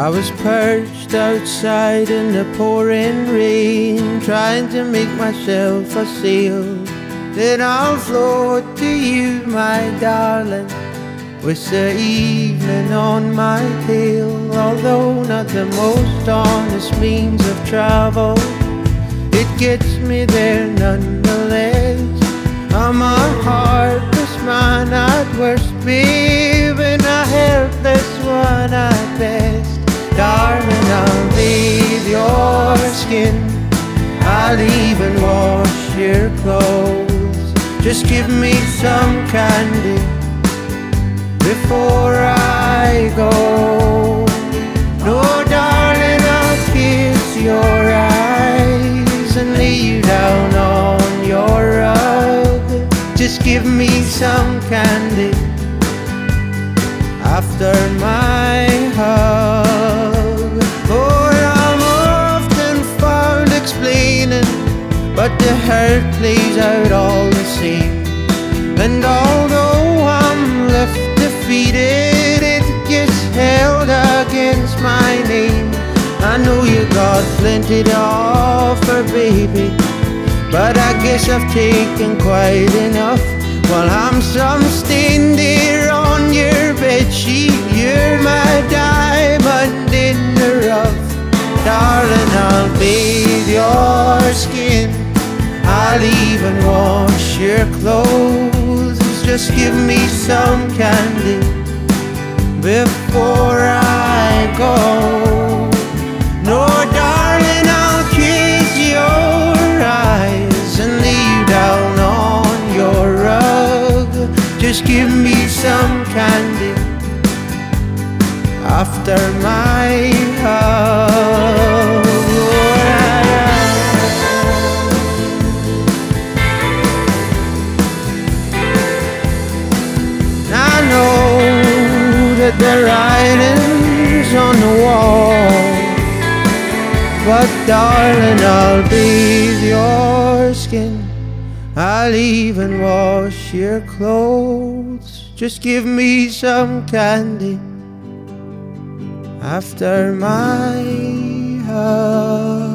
I was perched outside in the pouring rain, trying to make myself a sail. Then I'll float to you, my darling, with the evening on my tail. Although not the most honest means of travel, it gets me there nonetheless. I'm a heartless man at worst, babe, and a helpless one at best. Darling, I'll bathe your skin, I'll even wash your clothes. Just give me some candy before I go. No, darling, I'll kiss your eyes and lay you down on your rug. Just give me some candy after my hug. Oh, I'm often found explaining, but the hurt plays out all the same. And although I'm left defeated, it gets held against my name. I know you got plenty to offer, baby, but I guess I've taken quite enough. While I'm some stain there on your bedsheet, you're my diamond in the rough. Darling, I'll bathe your skin, I'll even wash your clothes. Just give me some candy before I go. No, darling, I'll kiss your eyes and lay you down on your rug. Just give me some candy after my hug. I know that the writing's on the wall, but darling, I'll bathe your skin, I'll even wash your clothes. Just give me some candy after my hug.